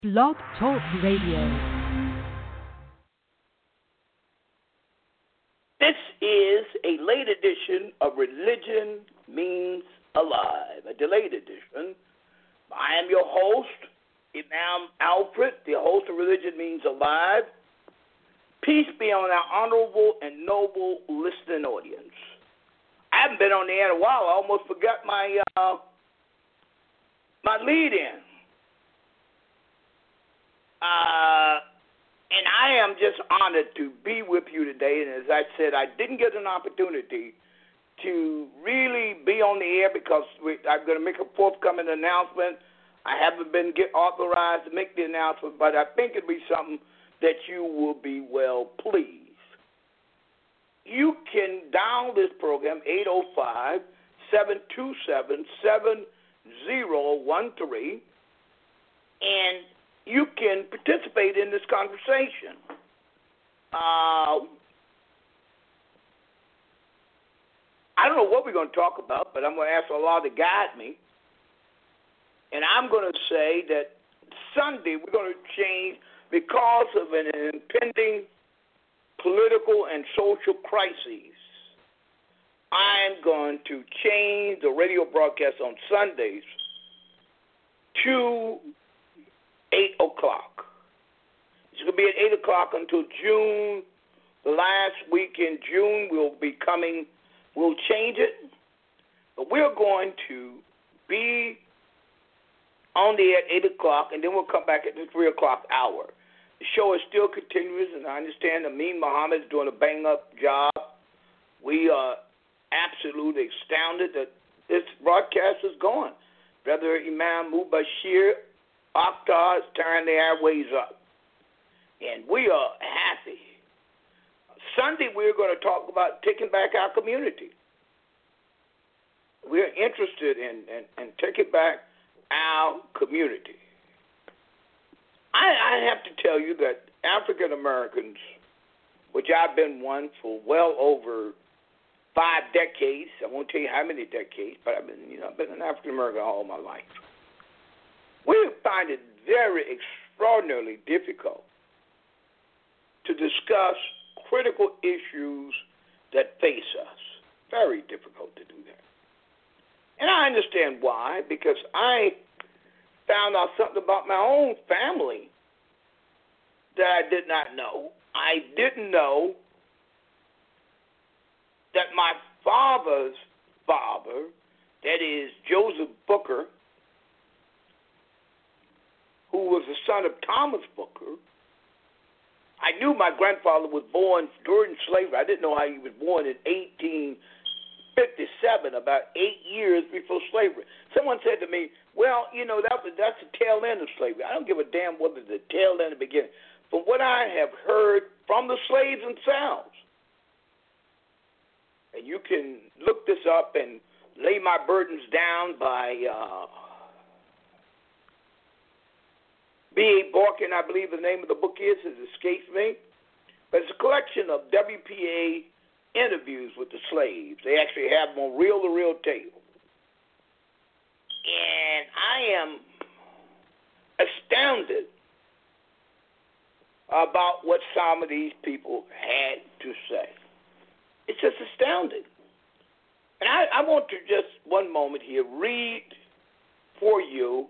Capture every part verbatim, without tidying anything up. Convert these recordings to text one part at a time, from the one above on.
Blog Talk Radio. This is a late edition of Religion Means Alive, a delayed edition. I am your host, Imam Alfred, the host of Religion Means Alive. Peace be on our honorable and noble listening audience. I haven't been on the air in a while. I almost forgot my uh, my lead-in. Uh, and I am just honored to be with you today. And as I said, I didn't get an opportunity to really be on the air because we, I'm going to make a forthcoming announcement. I haven't been get authorized to make the announcement, but I think it'll be something that you will be well pleased. You can dial this program, eight oh five, seven two seven, seven oh one three, and you can participate in this conversation. Uh, I don't know what we're going to talk about, but I'm going to ask Allah to guide me. And I'm going to say that Sunday we're going to change because of an impending political and social crises. I'm going to change the radio broadcast on Sundays to eight o'clock. It's going to be at eight o'clock until June. The last week in June will be coming. We'll change it. But we're going to be on the air at eight o'clock, and then we'll come back at the three o'clock hour. The show is still continuous, and I understand Amin Muhammad is doing a bang-up job. We are absolutely astounded that this broadcast is going. Brother Imam Mubashir Akhtar is turning the airways up, and we are happy. Sunday, we're going to talk about taking back our community. We're interested in, in, in taking back our community. I, I have to tell you that African Americans, which I've been one for well over five decades, I won't tell you how many decades, but I've been, you know, I've been an African American all my life. We find it very extraordinarily difficult to discuss critical issues that face us. Very difficult to do that. And I understand why, because I found out something about my own family that I did not know. I didn't know that my father's father, that is Joseph Booker, who was the son of Thomas Booker. I knew my grandfather was born during slavery. I didn't know how he was born in eighteen fifty-seven, about eight years before slavery. Someone said to me, well, you know, that was, that's the tail end of slavery. I don't give a damn whether the tail end or the beginning. From what I have heard from the slaves themselves, and you can look this up and lay my burdens down by uh, B A Borkin, I believe the name of the book is, it escapes me. But it's a collection of W P A interviews with the slaves. They actually have them on reel-to-reel tape. And I am astounded about what some of these people had to say. It's just astounding. And I, I want to just, one moment here, read for you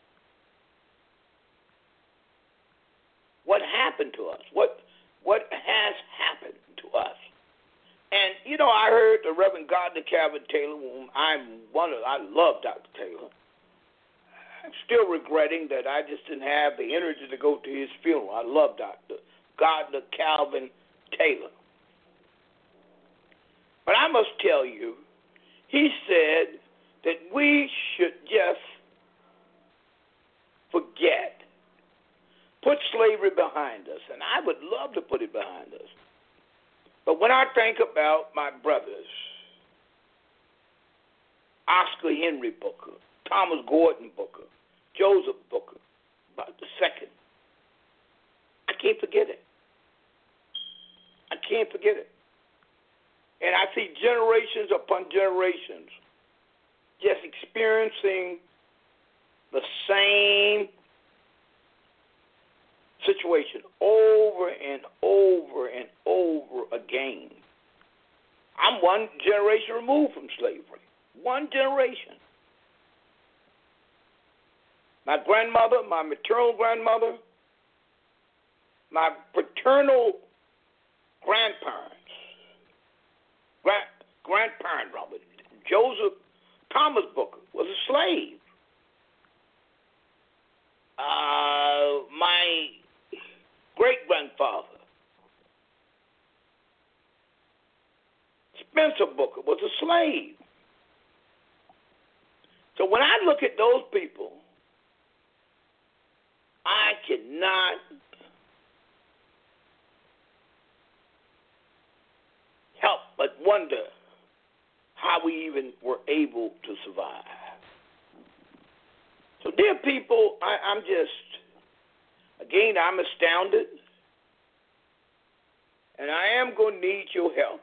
what happened to us, what what has happened to us. And, you know, I heard the Reverend Gardner Calvin Taylor, whom I'm one of, I love Doctor Taylor. I'm still regretting that I just didn't have the energy to go to his funeral. I love Doctor Gardner Calvin Taylor. But I must tell you, he said that we should just forget, put slavery behind us, and I would love to put it behind us. But when I think about my brothers, Oscar Henry Booker, Thomas Gordon Booker, Joseph Booker, about the second, I can't forget it. I can't forget it. And I see generations upon generations just experiencing the same situation over and over and over again. I'm one generation removed from slavery. One generation. My grandmother, my maternal grandmother, my paternal grandparents, grand, grandparent Robert, Joseph Thomas Booker was a slave. Uh, my great-grandfather, Spencer Booker, was a slave. So when I look at those people, I cannot help but wonder how we even were able to survive. So, dear people, I, I'm just, again, I'm astounded, and I am going to need your help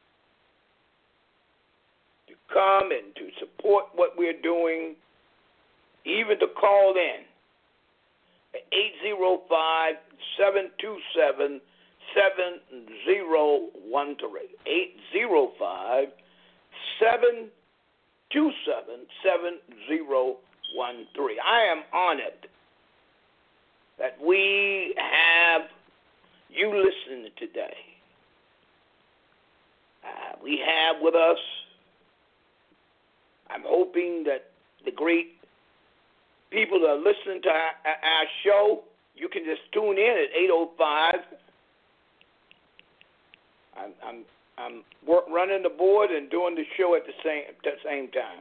to come and to support what we're doing, even to call in at eight zero five, seven two seven, seven zero one three. eight zero five, seven two seven, seven zero one three. I am honored that we have you listening today. Uh, we have with us, I'm hoping that the great people that are listening to our, our show, you can just tune in at eight oh five. I'm I'm I'm work, running the board and doing the show at the same at the same time.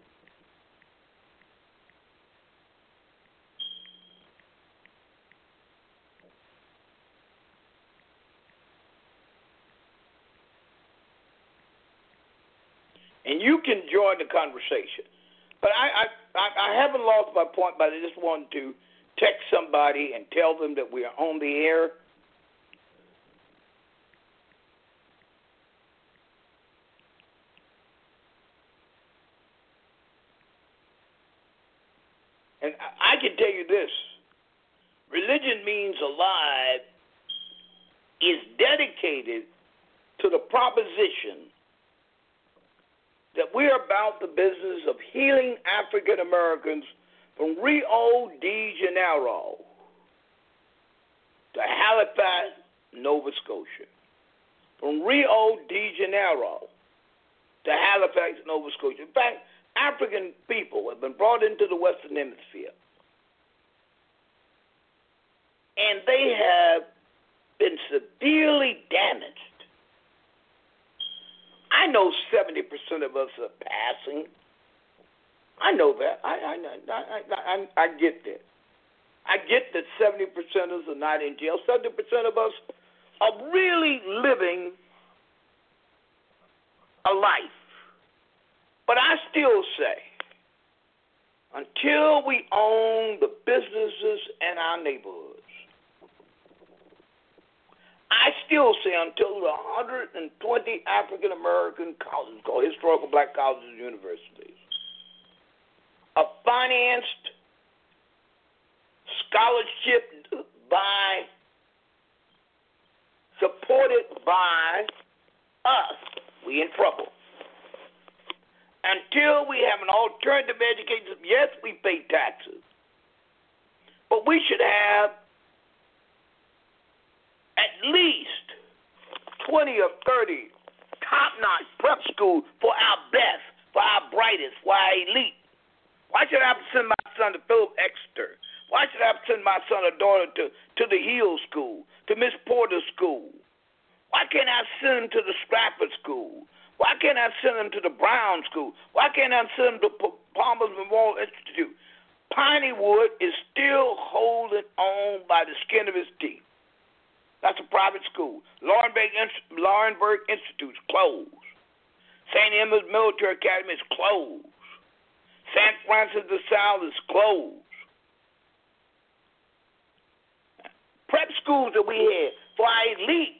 And you can join the conversation. But I, I, I haven't lost my point, but I just wanted to text somebody and tell them that we are on the air. And I can tell you this. Religion Means Alive is dedicated to the proposition that we're about the business of healing African Americans from Rio de Janeiro to Halifax, Nova Scotia. From Rio de Janeiro to Halifax, Nova Scotia. In fact, African people have been brought into the Western Hemisphere, and they have been severely damaged. I know seventy percent of us are passing. I know that. I I I I, I, I get that. I get that seventy percent of us are not in jail. seventy percent of us are really living a life. But I still say, until we own the businesses in our neighborhoods, I still say until the one hundred twenty African American colleges, called historical black colleges and universities, are financed, scholarship by, supported by us, we in trouble. Until we have an alternative education, yes, we pay taxes, but we should have at least twenty or thirty top-notch prep schools for our best, for our brightest, for our elite. Why should I have to send my son to Philip Exeter? Why should I have to send my son or daughter to, to the Hill School, to Miss Porter's School? Why can't I send them to the Stratford School? Why can't I send them to the Brown School? Why can't I send them to Palmer's Memorial Institute? Pineywood is still holding on by the skin of his teeth. That's a private school. Laurinburg, Laurinburg Institute is closed. Saint Emma's Military Academy is closed. Saint Francis de Sales is closed. Prep schools that we had for our elite.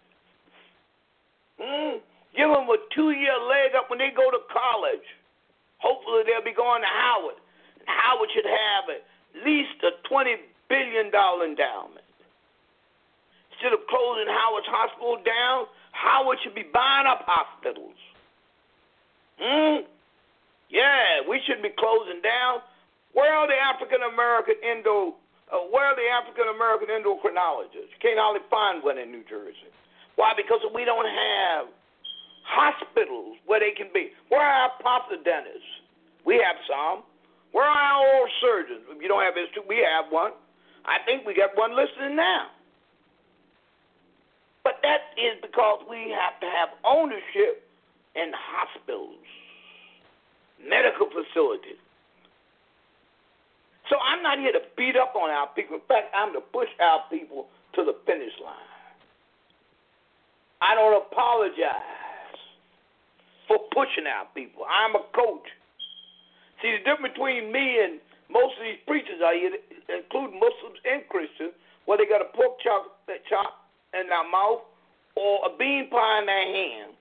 Mm, give them a two-year leg up when they go to college. Hopefully they'll be going to Howard. Howard should have at least a twenty billion dollars endowment. instead of closing Howard's hospital down, Howard should be buying up hospitals. Hmm? Yeah, we shouldn't be closing down. Where are the African American endo? Uh, where are the African American endocrinologists? You can't hardly find one in New Jersey. Why? Because we don't have hospitals where they can be. Where are our popular dentists? We have some. Where are our oral surgeons? If you don't have institute, we have one. I think we got one listening now. But that is because we have to have ownership in hospitals, medical facilities. So I'm not here to beat up on our people. In fact, I'm to push our people to the finish line. I don't apologize for pushing our people. I'm a coach. See, the difference between me and most of these preachers out here, including Muslims and Christians, where they got a pork chop, chop in their mouth or a bean pie in their hand,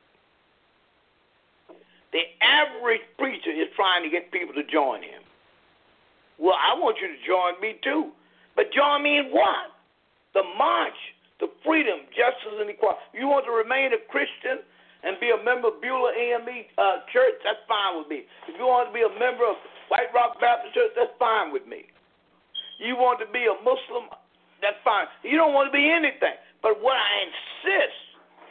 the average preacher is trying to get people to join him. Well, I want you to join me too. But join me in what? The march, the freedom, justice, and equality. You want to remain a Christian and be a member of Beulah A M E uh, Church, that's fine with me. If you want to be a member of White Rock Baptist Church, that's fine with me. You want to be a Muslim, that's fine. You don't want to be anything. But what I insist,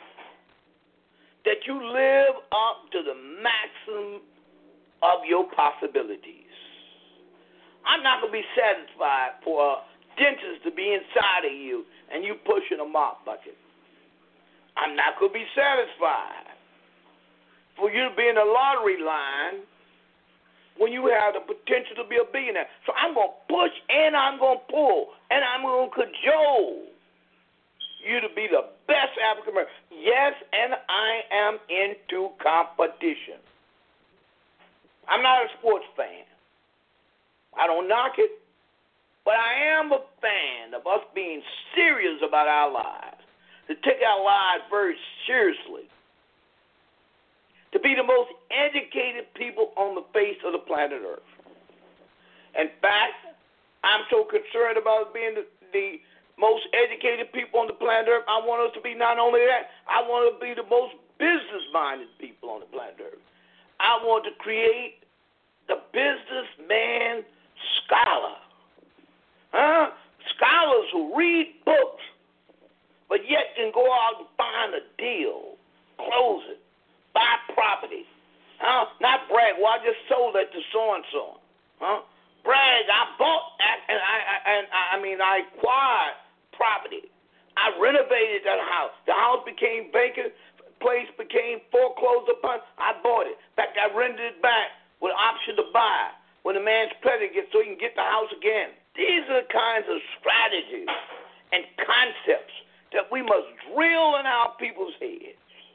that you live up to the maximum of your possibilities. I'm not going to be satisfied for a dentist to be inside of you and you pushing a mop bucket. I'm not going to be satisfied for you to be in a lottery line when you have the potential to be a billionaire. So I'm going to push and I'm going to pull and I'm going to cajole you to be the best African American. Yes, and I am into competition. I'm not a sports fan. I don't knock it, but I am a fan of us being serious about our lives, to take our lives very seriously, to be the most educated people on the face of the planet Earth. In fact, I'm so concerned about being the, the most educated people on the planet Earth. I want us to be not only that, I want to be the most business-minded people on the planet Earth. I want to create the businessman scholar. Huh? Scholars who read books, but yet can go out and find a deal, close it, buy property. Huh? Not brag, well, I just sold that to so-and-so. Huh? Brag, I bought that, and I, I, and I, I mean, I acquired property. I renovated that house. The house became vacant, place became foreclosed upon. I bought it. In fact, I rented it back with an option to buy when the man's credit gets so he can get the house again. These are the kinds of strategies and concepts that we must drill in our people's heads.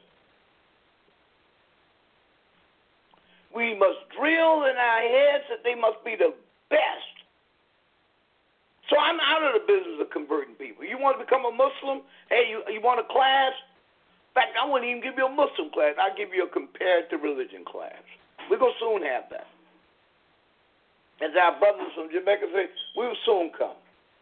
We must drill in our heads that they must be the best. So I'm out of the business of converting people. You want to become a Muslim? Hey, you, you want a class? In fact, I wouldn't even give you a Muslim class. I'll give you a comparative religion class. We're going to soon have that. As our brothers from Jamaica say, we will soon come.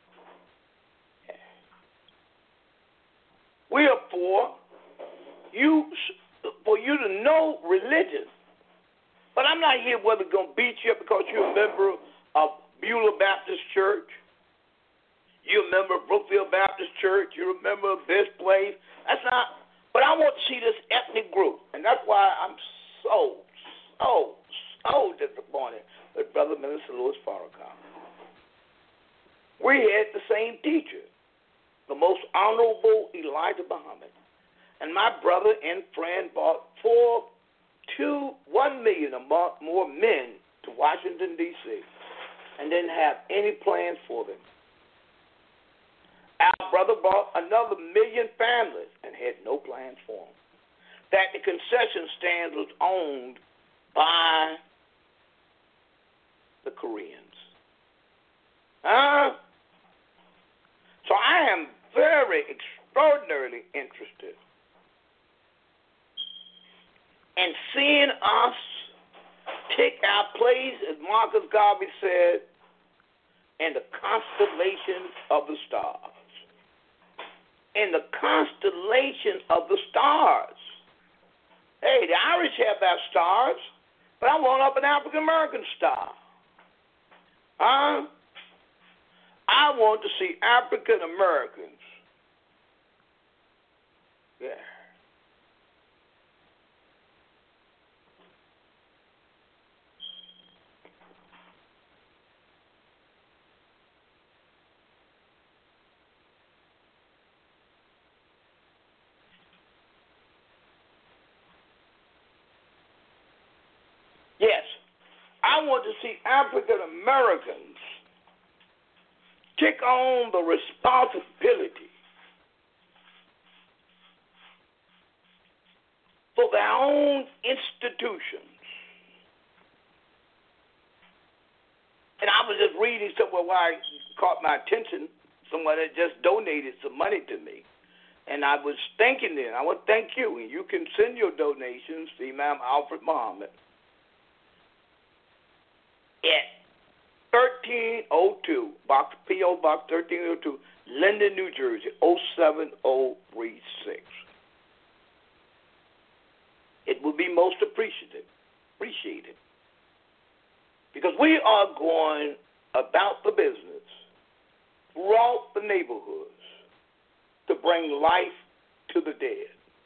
We are for you, for you to know religion. But I'm not here whether we're going to beat you up because you're a member of Beulah Baptist Church. You're a member of Brookfield Baptist Church. You're a member of this place. That's not. But I want to see this ethnic group. And that's why I'm so, so, so disappointed with Brother Minister Louis Farrakhan. We had the same teacher, the most honorable Elijah Muhammad. And my brother and friend brought four, two, one million or more, more men to Washington, D C and didn't have any plans for them. Our brother brought another million families and had no plans for them. That the concession stand was owned by the Koreans. Huh? So I am very extraordinarily interested in seeing us take our place, as Marcus Garvey said, in the constellation of the stars. in the constellation of the stars. Hey, the Irish have their stars, but I want up an African American star. Huh? I want to see African Americans. Yeah. Yes, I want to see African Americans take on the responsibility for their own institutions. And I was just reading somewhere where it caught my attention. Someone had just donated some money to me. And I was thinking then, I want to thank you. And you can send your donations to Imam Alfred Muhammad at thirteen oh two, box P O Box thirteen oh two, Linden, New Jersey, oh seven oh three six. It will be most appreciated, appreciated, because we are going about the business throughout the neighborhoods to bring life to the dead.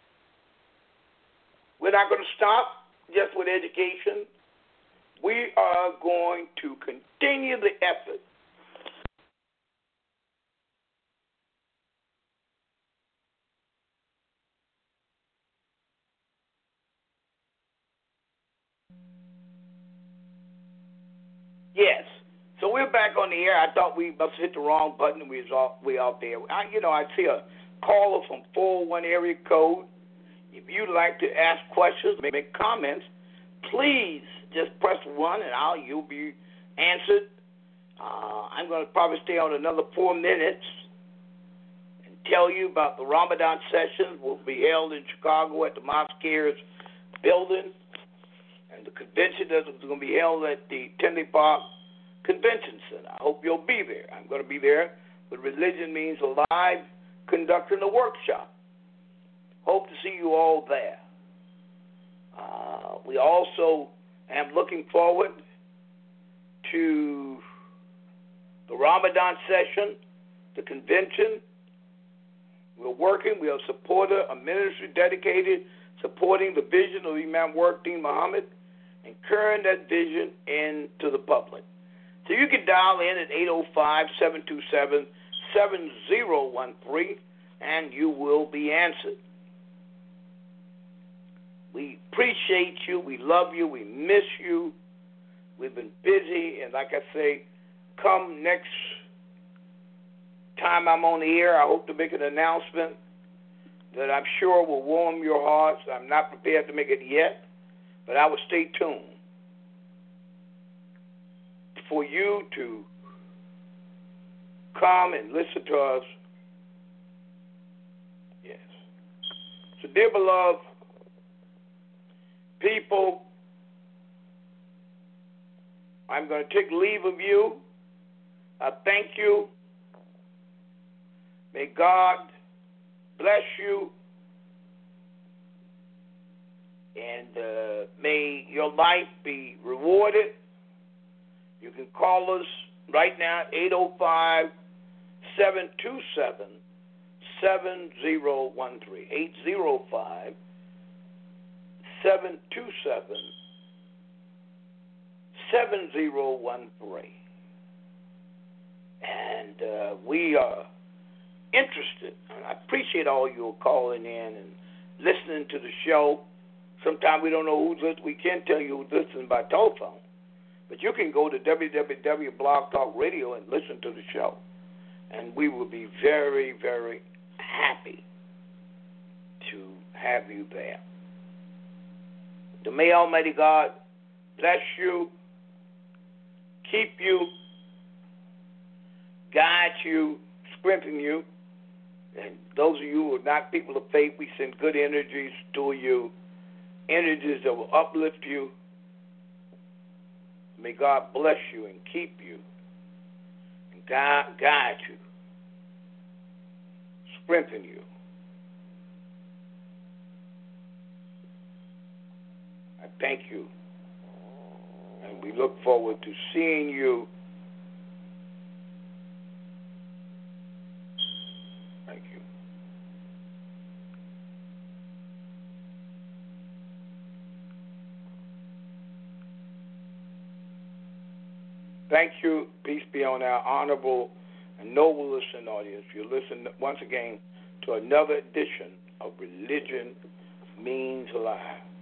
We're not going to stop just with education. We are going to continue the effort Yes. So we're back on the air. I thought we must hit the wrong button and we was off, we out there. I, you know, I see a caller from four oh one area code. If you'd like to ask questions, make comments, please just press one and I'll you'll be answered. Uh, I'm going to probably stay on another four minutes and tell you about the Ramadan sessions will be held in Chicago at the Mosqueers building, and the convention is going to be held at the Tinley Park Convention Center. I hope you'll be there. I'm going to be there. But Religion Means Alive, conducting a workshop. Hope to see you all there. Uh, we also am looking forward to the Ramadan session, the convention. We're working. We are a supporter, a ministry dedicated, supporting the vision of Imam Warqin Muhammad and carrying that vision into the public. So you can dial in at eight oh five, seven two seven, seven oh one three and you will be answered. We appreciate you. We love you. We miss you. We've been busy. And like I say, come next time I'm on the air, I hope to make an announcement that I'm sure will warm your hearts. I'm not prepared to make it yet, but I will stay tuned for you to come and listen to us. Yes. So, dear beloved people, I'm going to take leave of you. I thank you. May God bless you, and uh, may your life be rewarded. You can call us right now at eight oh five, seven two seven, seven oh one three, eight oh five, seven two seven, seven oh one three. And uh, we are interested, and I appreciate all you calling in and listening to the show. Sometimes we don't know who's listening. We can't tell you who's listening by telephone. But you can go to w w w dot blog talk radio and listen to the show. And we will be very, very happy to have you there. The may Almighty God bless you, keep you, guide you, strengthen you. And those of you who are not people of faith, we send good energies to you, energies that will uplift you. May God bless you and keep you and guide, guide you. strengthen you. I thank you. And we look forward to seeing you. Thank you. Thank you. Peace be on our honorable and noble listening audience. You listen once again to another edition of Religion Means Alive.